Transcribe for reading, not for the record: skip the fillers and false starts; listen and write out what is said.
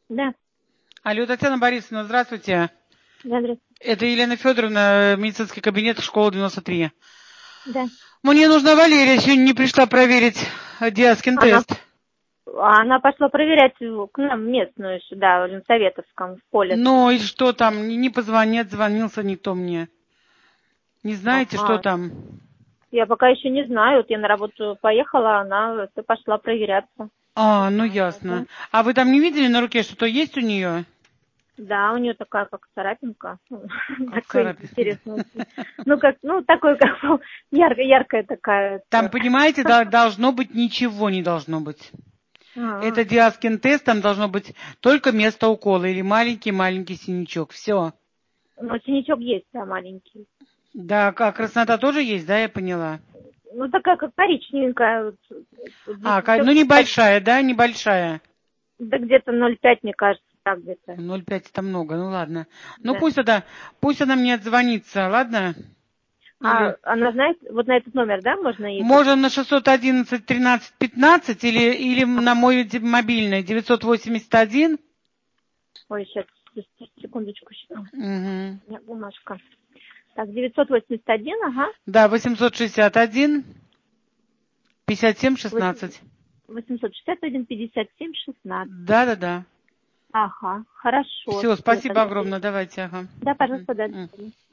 Да. Алло, Татьяна Борисовна, здравствуйте. Да, здравствуйте. Это Елена Федоровна, медицинский кабинет, школа 93. Да. Мне нужна Валерия, сегодня не пришла проверить диаскин-тест. Она пошла проверять к нам местную сюда, в Ленсоветовском, в поле. Ну и что там? Не позвонит, звонился никто мне. Не знаете, Ага. что там? Я пока еще не знаю. Вот я на работу поехала, она пошла проверяться. Ну ясно. А вы там не видели на руке, что-то есть у нее? Да, у нее такая, как царапинка. Такой Царапина. интересный. Такой, как яркая такая. Там, понимаете, должно быть ничего не должно быть. Это диаскин-тест, там должно быть только место укола или маленький-маленький синячок. Все. Ну, синячок есть, да, маленький. Да, а краснота тоже есть, да, я поняла? Ну, такая, как коричневенькая. Ну небольшая, да, небольшая. Да где-то 0,5, мне кажется, так где-то. 0,5 это много, ну ладно. Ну Да. пусть она мне отзвонится, ладно? Или... Она знает, вот на этот номер, да, можно ей? Можно на 611 13 15 или на мой мобильный 981. Ой, сейчас, секундочку. Угу. У меня бумажка. Так, 981, ага. Да, 861 57 16. 861 57 16. Да. Ага, хорошо. Все, спасибо огромное. Давайте, ага. Да, пожалуйста, да.